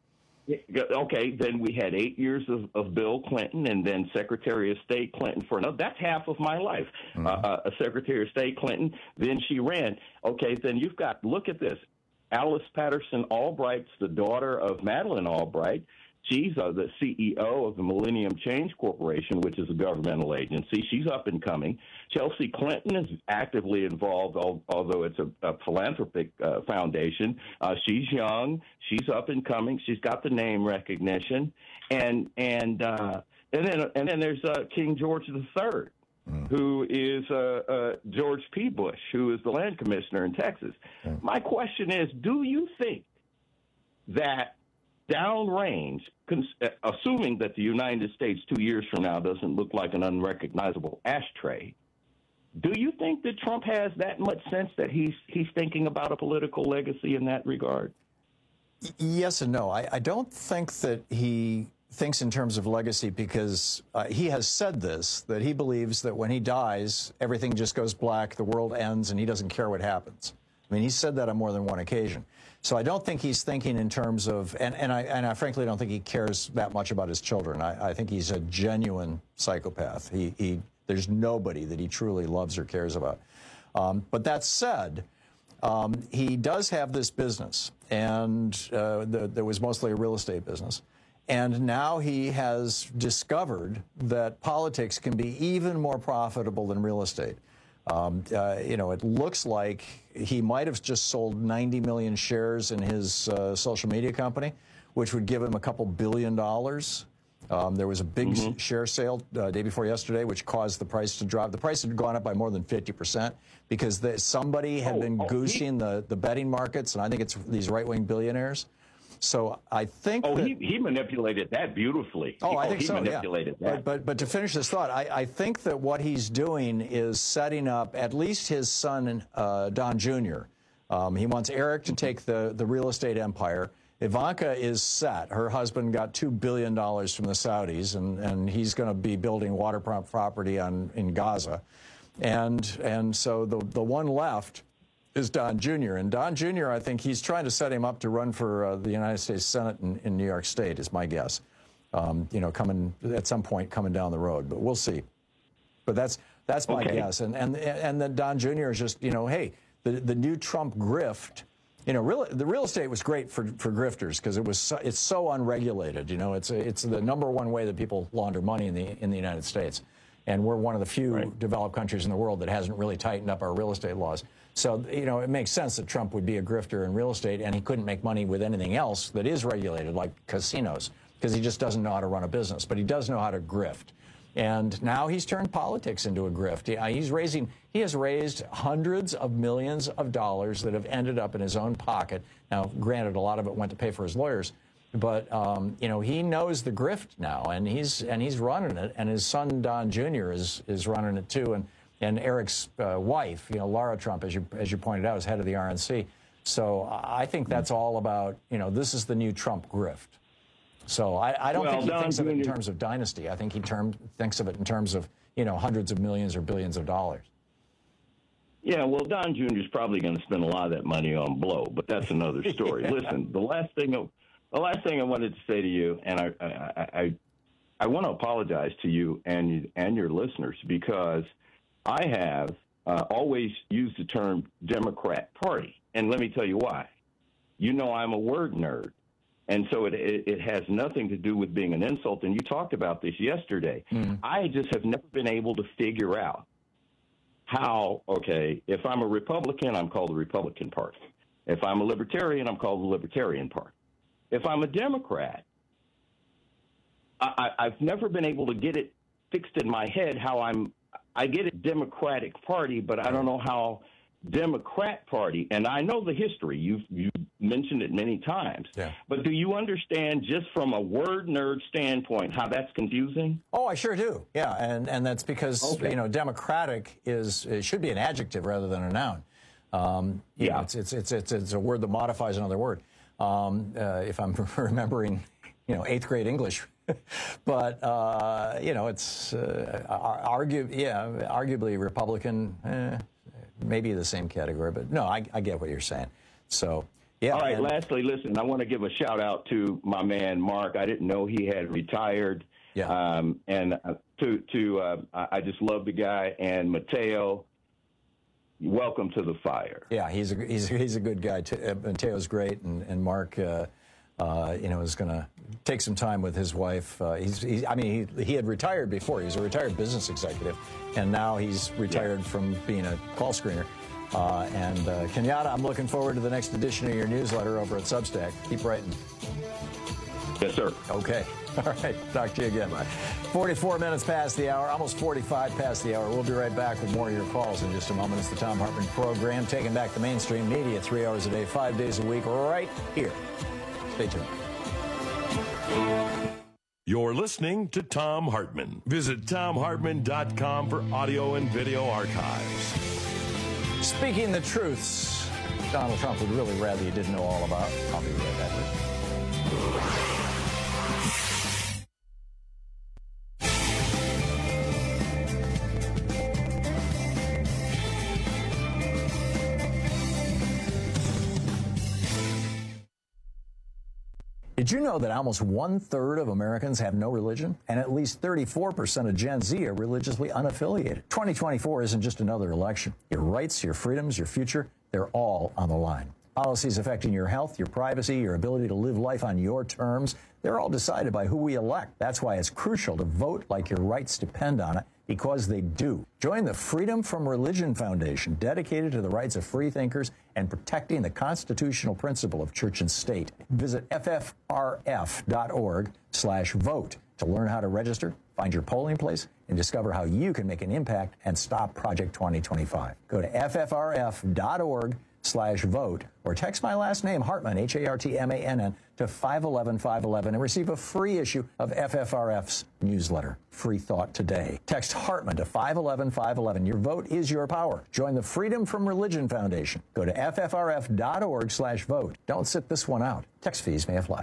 Okay, then we had 8 years of Bill Clinton, and then Secretary of State Clinton for another. That's half of my life. Secretary of State Clinton, then she ran. Okay, then you've got, look at this. Alice Patterson Albright's the daughter of Madeleine Albright. She's the CEO of the Millennium Change Corporation, which is a governmental agency. She's up and coming. Chelsea Clinton is actively involved, although it's a philanthropic foundation. She's young. She's up and coming. She's got the name recognition, and then there's King George III, who is George P. Bush, who is the land commissioner in Texas. My question is, do you think that downrange, assuming that the United States 2 years from now doesn't look like an unrecognizable ashtray, do you think that Trump has that much sense that he's thinking about a political legacy in that regard? Yes and no. I don't think that he thinks in terms of legacy because he has said this, that he believes that when he dies, everything just goes black, the world ends, and he doesn't care what happens. I mean, he said that on more than one occasion. So I don't think he's thinking in terms of, and I frankly don't think he cares that much about his children. I think he's a genuine psychopath. There's nobody that he truly loves or cares about. But that said, he does have this business, and there was mostly a real estate business. And now he has discovered that politics can be even more profitable than real estate. It looks like he might have just sold 90 million shares in his social media company, which would give him a couple $2 billion. There was a big share sale day before yesterday, which caused the price to drop. The price had gone up by more than 50% because somebody had been goosing the betting markets, and I think it's these right-wing billionaires. So I think he manipulated that beautifully. I think so, manipulated that. But to finish this thought, I think that what he's doing is setting up at least his son, Don Jr. He wants Eric to take the real estate empire. Ivanka is set. Her husband got $2 billion from the Saudis, and he's going to be building waterfront property in Gaza. And so the one left is Don Jr. And Don Jr., I think he's trying to set him up to run for the United States Senate in New York State, is my guess. Coming at some point coming down the road, but we'll see. But that's my guess. And then Don Jr. is just, hey, the new Trump grift. The real estate was great for grifters because it's so unregulated. It's the number one way that people launder money in the United States. And we're one of the few developed countries in the world that hasn't really tightened up our real estate laws. So, it makes sense that Trump would be a grifter in real estate, and he couldn't make money with anything else that is regulated, like casinos, because he just doesn't know how to run a business. But he does know how to grift. And now he's turned politics into a grift. He has raised hundreds of millions of dollars that have ended up in his own pocket. Now, granted, a lot of it went to pay for his lawyers. But, he knows the grift now, and he's running it, and his son, Don Jr., is running it, too. And Eric's wife, Lara Trump, as you pointed out, is head of the RNC. So I think that's all about, this is the new Trump grift. So I don't think he thinks of it in terms of dynasty. I think he thinks of it in terms of, hundreds of millions or billions of dollars. Yeah, well, Don Jr. is probably going to spend a lot of that money on blow, but that's another story. Listen, the last thing I wanted to say to you, and I want to apologize to you and your listeners because I have always used the term Democrat Party, and let me tell you why. I'm a word nerd, and so it has nothing to do with being an insult, and you talked about this yesterday. I just have never been able to figure out how, if I'm a Republican, I'm called the Republican Party. If I'm a Libertarian, I'm called the Libertarian Party. If I'm a Democrat, I've never been able to get it fixed in my head how I get it Democratic Party, but I don't know how Democrat Party, and I know the history. You've mentioned it many times. Yeah. But do you understand just from a word nerd standpoint how that's confusing? Oh, I sure do. Yeah, and that's because, Democratic it should be an adjective rather than a noun. It's a word that modifies another word. If I'm remembering, 8th grade English. But, it's arguably Republican, maybe the same category. But, no, I get what you're saying. So, Yeah. All right. Lastly, listen, I want to give a shout out to my man Mark. I didn't know he had retired. Yeah. I just love the guy. And Mateo, welcome to the fire. Yeah, he's a good guy. Mateo's great, and Mark, is going to take some time with his wife. He had retired before. He's a retired business executive, and now he's retired from being a call screener. Kenyatta, I'm looking forward to the next edition of your newsletter over at Substack. Keep writing. Yes, sir. Okay. All right. Talk to you again. 44 minutes past the hour, almost 45 past the hour. We'll be right back with more of your calls in just a moment. It's the Thom Hartmann Program, taking back the mainstream media 3 hours a day, 5 days a week, right here. Stay tuned. You're listening to Thom Hartmann. Visit ThomHartmann.com for audio and video archives. Speaking the truths Donald Trump would really rather you didn't know all about. I'll be right back with you. Did you know that almost 1/3 of Americans have no religion? And at least 34% of Gen Z are religiously unaffiliated. 2024 isn't just another election. Your rights, your freedoms, your future, they're all on the line. Policies affecting your health, your privacy, your ability to live life on your terms, they're all decided by who we elect. That's why it's crucial to vote like your rights depend on it, because they do. Join the Freedom from Religion Foundation, dedicated to the rights of free thinkers and protecting the constitutional principle of church and state. Visit ffrf.org/vote to learn how to register, find your polling place, and discover how you can make an impact and stop Project 2025. Go to ffrf.org/vote or text my last name, Hartmann, Hartmann, to 511-511 and receive a free issue of FFRF's newsletter, Free Thought Today. Text Hartmann to 511-511. Your vote is your power. Join the Freedom from Religion Foundation. Go to ffrf.org/vote. Don't sit this one out. Text fees may apply.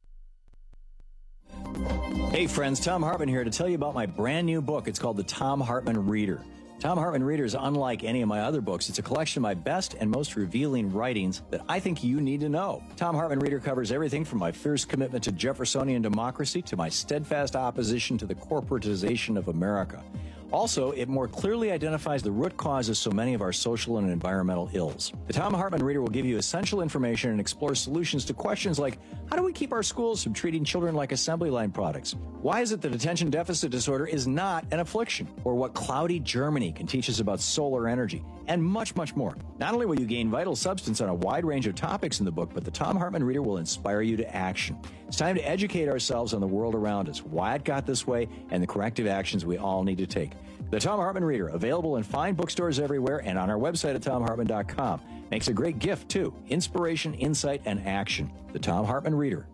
Hey friends, Thom Hartmann here to tell you about my brand new book. It's called The Thom Hartmann Reader. Thom Hartmann Reader is unlike any of my other books. It's a collection of my best and most revealing writings that I think you need to know. Thom Hartmann Reader covers everything from my fierce commitment to Jeffersonian democracy to my steadfast opposition to the corporatization of America. Also, it more clearly identifies the root cause of so many of our social and environmental ills. The Thom Hartmann Reader will give you essential information and explore solutions to questions like, how do we keep our schools from treating children like assembly line products? Why is it that attention deficit disorder is not an affliction? Or what cloudy Germany can teach us about solar energy? And much, much more. Not only will you gain vital substance on a wide range of topics in the book, but the Thom Hartmann Reader will inspire you to action. It's time to educate ourselves on the world around us, why it got this way, and the corrective actions we all need to take. The Thom Hartmann Reader, available in fine bookstores everywhere and on our website at ThomHartmann.com. Makes a great gift, too. Inspiration, insight, and action. The Thom Hartmann Reader.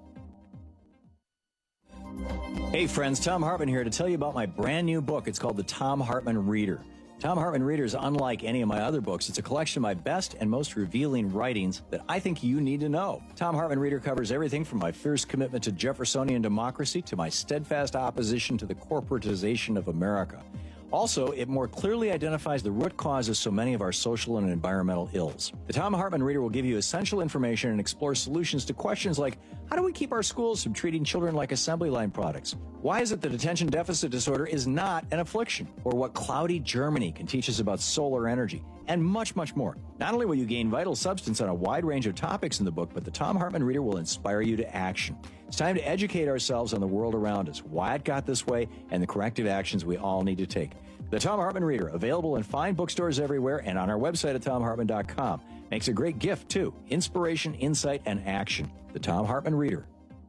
Hey friends, Thom Hartmann here to tell you about my brand new book. It's called The Thom Hartmann Reader. Thom Hartmann Reader is unlike any of my other books. It's a collection of my best and most revealing writings that I think you need to know. Thom Hartmann Reader covers everything from my fierce commitment to Jeffersonian democracy to my steadfast opposition to the corporatization of America. Also, it more clearly identifies the root cause of so many of our social and environmental ills. The Thom Hartmann Reader will give you essential information and explore solutions to questions like, how do we keep our schools from treating children like assembly line products? Why is it that attention deficit disorder is not an affliction? Or what cloudy Germany can teach us about solar energy? And much, much more. Not only will you gain vital substance on a wide range of topics in the book, but the Thom Hartmann Reader will inspire you to action. It's time to educate ourselves on the world around us, why it got this way, and the corrective actions we all need to take. The Thom Hartmann Reader, available in fine bookstores everywhere and on our website at ThomHartmann.com. Makes a great gift, too. Inspiration, insight, and action. The Thom Hartmann Reader.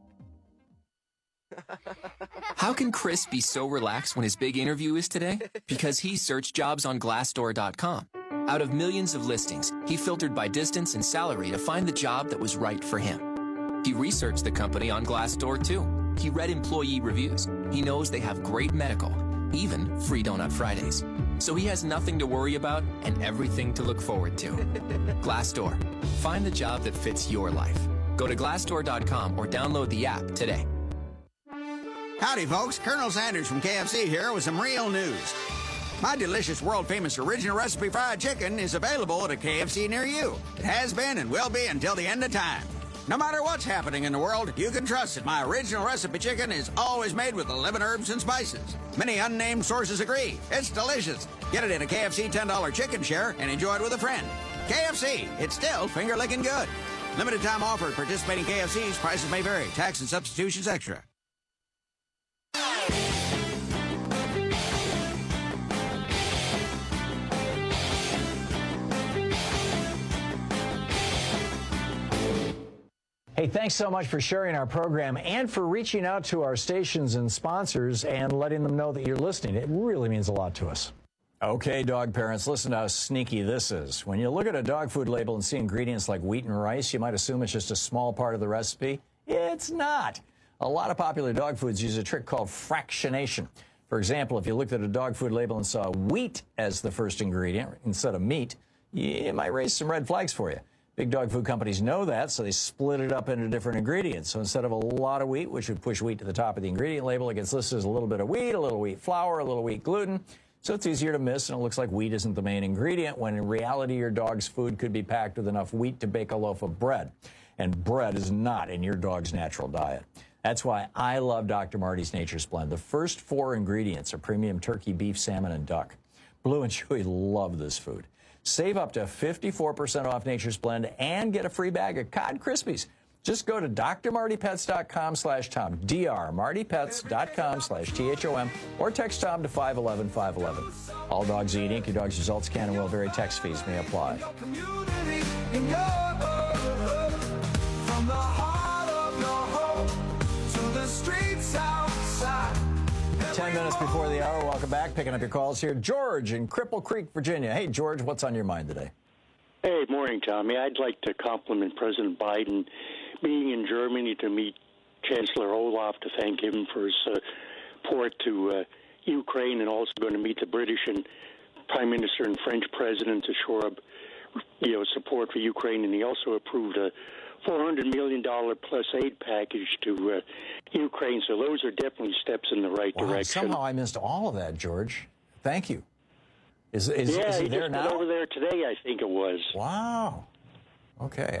How can Chris be so relaxed when his big interview is today? Because he searched jobs on Glassdoor.com. Out of millions of listings, he filtered by distance and salary to find the job that was right for him. He researched the company on Glassdoor, too. He read employee reviews. He knows they have great medical, even free Donut Fridays. So he has nothing to worry about and everything to look forward to. Glassdoor. Find the job that fits your life. Go to Glassdoor.com or download the app today. Howdy, folks. Colonel Sanders from KFC here with some real news. My delicious, world-famous original recipe fried chicken is available at a KFC near you. It has been and will be until the end of time. No matter what's happening in the world, you can trust that my original recipe chicken is always made with 11 herbs and spices. Many unnamed sources agree. It's delicious. Get it in a KFC $10 chicken share and enjoy it with a friend. KFC, it's still finger-licking good. Limited time offer at participating KFCs. Prices may vary. Tax and substitutions extra. Hey, thanks so much for sharing our program and for reaching out to our stations and sponsors and letting them know that you're listening. It really means a lot to us. Okay, dog parents, listen to how sneaky this is. When you look at a dog food label and see ingredients like wheat and rice, you might assume it's just a small part of the recipe. It's not. A lot of popular dog foods use a trick called fractionation. For example, if you looked at a dog food label and saw wheat as the first ingredient instead of meat, it might raise some red flags for you. Big dog food companies know that, so they split it up into different ingredients. So instead of a lot of wheat, which would push wheat to the top of the ingredient label, it gets listed as a little bit of wheat, a little wheat flour, a little wheat gluten. So it's easier to miss, and it looks like wheat isn't the main ingredient, when in reality your dog's food could be packed with enough wheat to bake a loaf of bread. And bread is not in your dog's natural diet. That's why I love Dr. Marty's Nature's Blend. The first 4 ingredients are premium turkey, beef, salmon, and duck. Blue and Chewy love this food. Save up to 54% off Nature's Blend and get a free bag of Cod Krispies. Just go to drmartypets.com/Tom, drmartypets.com/THOM, or text Tom to 511-511. All dogs eat Inc. Your dog's results can and will vary. Text fees may apply. From the heart of your home to the streets outside. 10 minutes before the hour. Welcome back. Picking up your calls here. George in Cripple Creek, Virginia. Hey, George, what's on your mind today? Hey, morning, Tommy. I'd like to compliment President Biden being in Germany to meet Chancellor Olaf, to thank him for his support to Ukraine, and also going to meet the British and Prime Minister and French President to shore up, support for Ukraine. And he also approved a $400 million plus aid package to Ukraine. So those are definitely steps in the right direction. Somehow I missed all of that, George. Thank you. Is he there now? Over there today, I think it was. Wow. Okay.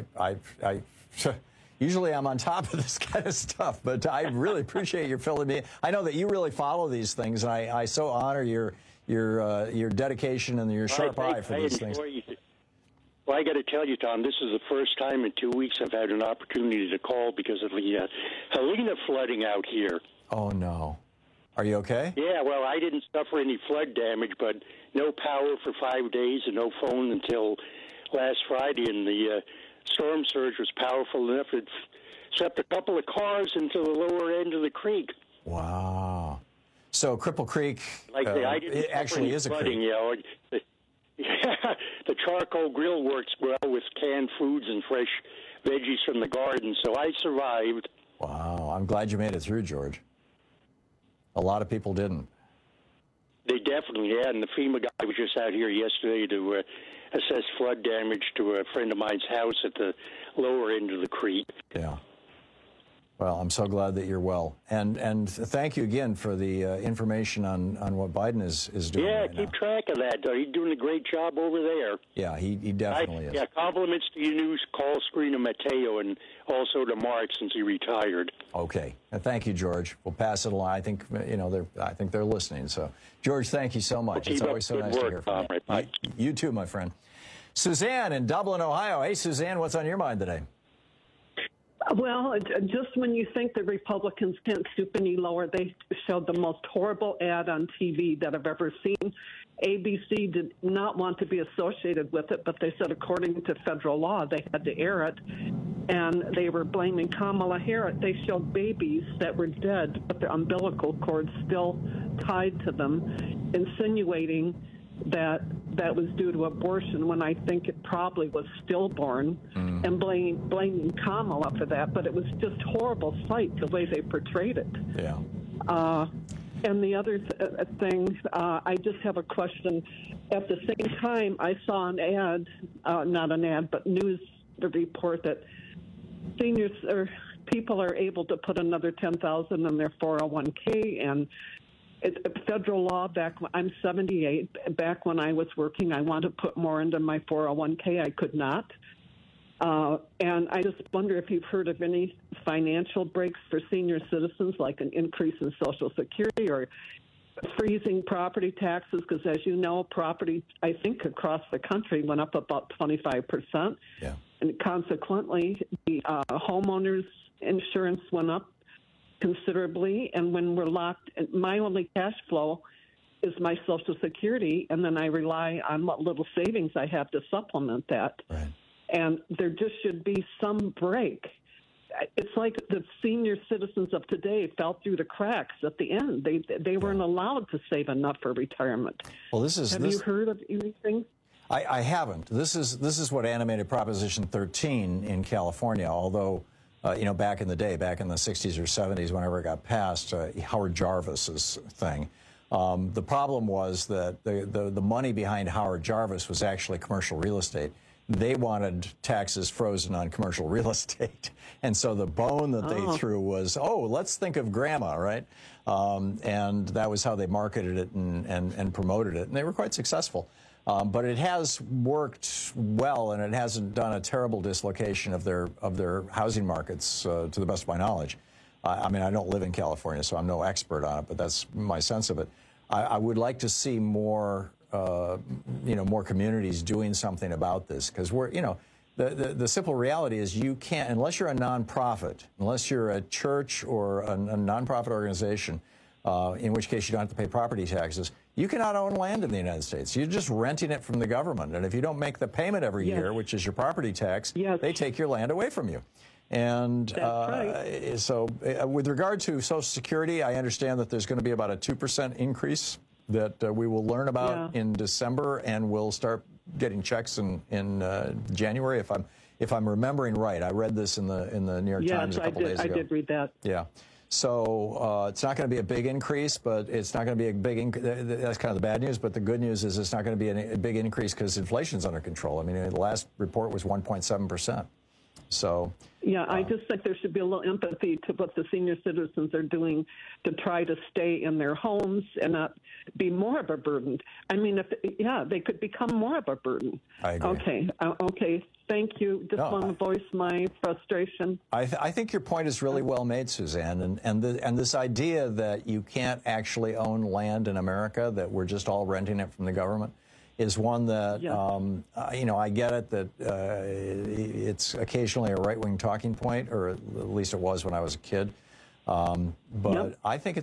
Usually I'm on top of this kind of stuff, but I really appreciate your filling me in. I know that you really follow these things, and I so honor your dedication and your sharp eye for these things. Well, I got to tell you, Tom, this is the first time in 2 weeks I've had an opportunity to call because of the Helena flooding out here. Oh, no. Are you okay? Yeah, well, I didn't suffer any flood damage, but no power for 5 days and no phone until last Friday, and the storm surge was powerful enough to swept a couple of cars into the lower end of the creek. Wow. So Cripple Creek it actually is a creek. The charcoal grill works well with canned foods and fresh veggies from the garden, so I survived. Wow, I'm glad you made it through, George. A lot of people didn't. They definitely had, and the FEMA guy was just out here yesterday to assess flood damage to a friend of mine's house at the lower end of the creek. Yeah. Well, I'm so glad that you're well. And thank you again for the information on what Biden is doing. Yeah, right keep now. track of that. He's doing a great job over there. Yeah, he definitely is. Yeah, compliments to your new call screener, Mateo, and also to Mark since he retired. Okay. Thank you, George. We'll pass it along. I think they're listening. So, George, thank you so much. Well, it's always so nice to hear from you. Bye. You too, my friend. Suzanne in Dublin, Ohio. Hey, Suzanne, what's on your mind today? Well, just when you think the Republicans can't stoop any lower, they showed the most horrible ad on TV that I've ever seen. ABC did not want to be associated with it, but they said according to federal law, they had to air it. And they were blaming Kamala Harris. They showed babies that were dead, but their umbilical cords still tied to them, insinuating that was due to abortion when I think it probably was stillborn, and blaming Kamala for that. But it was just horrible sight, the way they portrayed it. Yeah. And the other thing, I just have a question. At the same time, I saw an ad, not an ad, but news report that seniors or people are able to put another $10,000 in their 401k, and Federal law I'm 78. Back when I was working, I wanted to put more into my 401k. I could not. And I just wonder if you've heard of any financial breaks for senior citizens, like an increase in Social Security or freezing property taxes, because as you know, property, I think, across the country went up about 25%. Yeah. And consequently, the homeowners insurance went up considerably. And when we're locked, my only cash flow is my Social Security, and then I rely on what little savings I have to supplement that. Right. And there just should be some break. It's like the senior citizens of today fell through the cracks at the end. They weren't allowed to save enough for retirement. Well, Have you heard of anything? I haven't. This is what animated Proposition 13 in California, although, back in the day, back in the 60s or 70s, whenever it got passed, Howard Jarvis's thing. The problem was that the money behind Howard Jarvis was actually commercial real estate. They wanted taxes frozen on commercial real estate. And so the bone that they threw was, let's think of grandma, right? And that was how they marketed it and promoted it. And they were quite successful. But it has worked well, and it hasn't done a terrible dislocation of their housing markets, to the best of my knowledge. I mean, I don't live in California, so I'm no expert on it, but that's my sense of it. I would like to see more more communities doing something about this, because the simple reality is you can't, unless you're a nonprofit, unless you're a church or a nonprofit organization, in which case you don't have to pay property taxes, you cannot own land in the United States. You're just renting it from the government. And if you don't make the payment every year, which is your property tax, they take your land away from you. And so with regard to Social Security, I understand that there's going to be about a 2% increase that we will learn about in December, and we'll start getting checks in January, if I'm remembering right. I read this in the New York Times a couple days ago. I did read that. Yeah. So it's not going to be a big increase, but it's not going to be a big that's kind of the bad news. But the good news is it's not going to be a big increase because inflation's under control. I mean, the last report was 1.7%. So yeah, I just think there should be a little empathy to what the senior citizens are doing to try to stay in their homes and not be more of a burden. I mean, they could become more of a burden. I agree. Okay. Thank you. Just want to voice my frustration. I think your point is really well made, Suzanne, and this idea that you can't actually own land in America, that we're just all renting it from the government, is one that, I get it that it's occasionally a right-wing talking point, or at least it was when I was a kid. But I think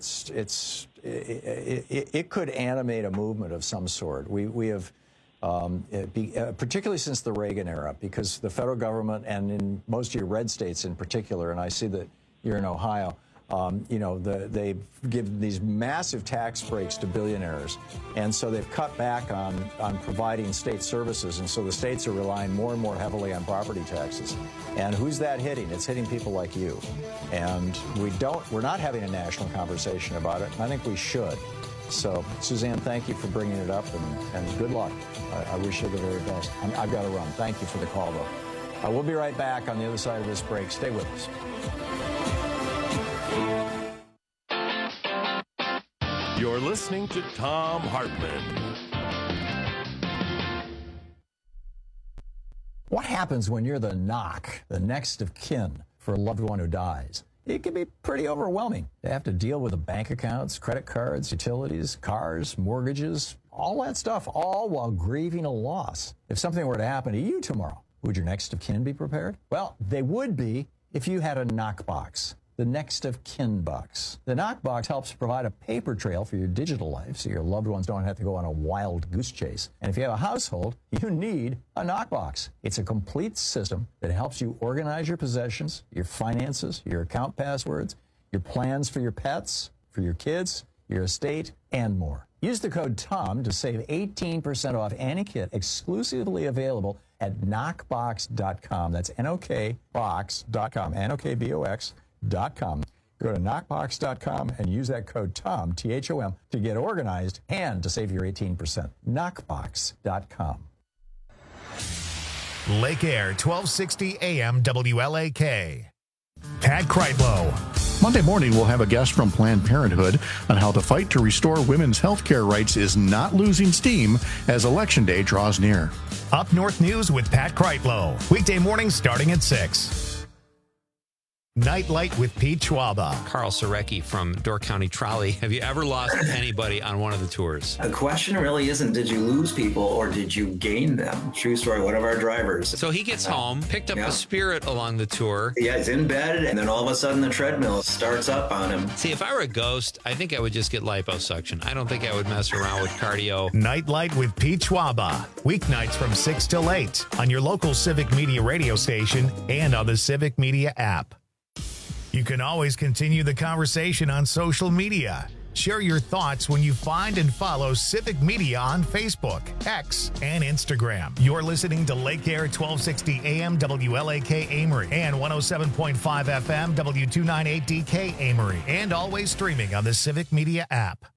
it could animate a movement of some sort. We have, particularly since the Reagan era, because the federal government, and in most of your red states in particular, and I see that you're in Ohio, they've given these massive tax breaks to billionaires, and so they've cut back on providing state services, and so the states are relying more and more heavily on property taxes. And who's that hitting? It's hitting people like you. And we're not having a national conversation about it, and I think we should. So, Suzanne, thank you for bringing it up, and good luck. I wish you the very best. I've got to run. Thank you for the call, though. We'll be right back on the other side of this break. Stay with us. You're listening to Thom Hartmann. What happens when you're the next of kin for a loved one who dies? It can be pretty overwhelming. They have to deal with the bank accounts, credit cards, utilities, cars, mortgages, all that stuff, all while grieving a loss. If something were to happen to you tomorrow, would your next of kin be prepared? Well, they would be if you had a knockbox. The next of kin box. The knockbox helps provide a paper trail for your digital life so your loved ones don't have to go on a wild goose chase. And if you have a household, you need a knockbox. It's a complete system that helps you organize your possessions, your finances, your account passwords, your plans for your pets, for your kids, your estate, and more. Use the code TOM to save 18% off any kit exclusively available at knockbox.com. That's NOKBox.com, NOKBOX.com. Go to knockbox.com and use that code TOM, T-H-O-M, to get organized and to save your 18%. Knockbox.com. Lake Air, 1260 AM WLAK. Pat Kreitlow. Monday morning, we'll have a guest from Planned Parenthood on how the fight to restore women's health care rights is not losing steam as Election Day draws near. Up North News with Pat Kreitlow. Weekday mornings starting at 6. Nightlight with Pete Schwaba. Carl Sorecki from Door County Trolley. Have you ever lost anybody on one of the tours? The question really isn't, did you lose people or did you gain them? True story, one of our drivers. So he gets home, picked up a Spirit along the tour. Yeah, he's in bed, and then all of a sudden the treadmill starts up on him. See, if I were a ghost, I think I would just get liposuction. I don't think I would mess around with cardio. Nightlight with Pete Schwaba. Weeknights from 6 till 8 on your local Civic Media radio station and on the Civic Media app. You can always continue the conversation on social media. Share your thoughts when you find and follow Civic Media on Facebook, X, and Instagram. You're listening to Lake Air 1260 AM WLAK Amory and 107.5 FM W298DK Amory, and always streaming on the Civic Media app.